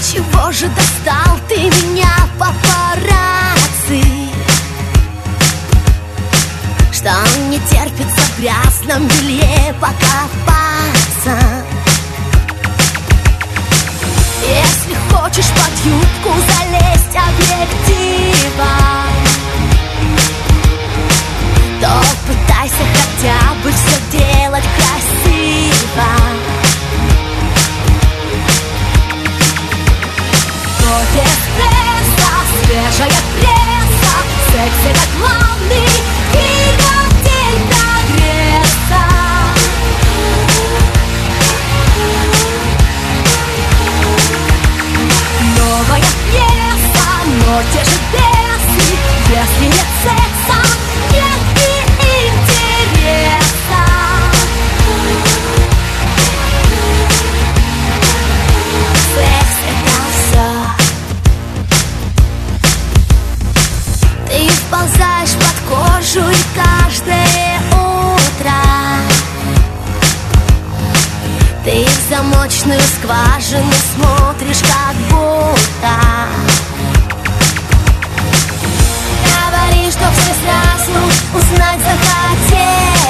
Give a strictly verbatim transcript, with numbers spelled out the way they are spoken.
Чего же достал ты меня, папарацци? Что не терпится в грязном белье покопаться? Если хочешь под юбку залезть объектива, то пытайся хотя бы все делать красиво. Кофе, эспрессо, свежая пресса, секс — это главный двигатель прогресса. Новая пьеса, но те же бесы. Если нет секса, нет и интереса. Секс — это все. Ты вползаешь под кожу и каждое утро ты в замочную скважину смотришь как будто. Говоришь, что все сразу узнать захотел.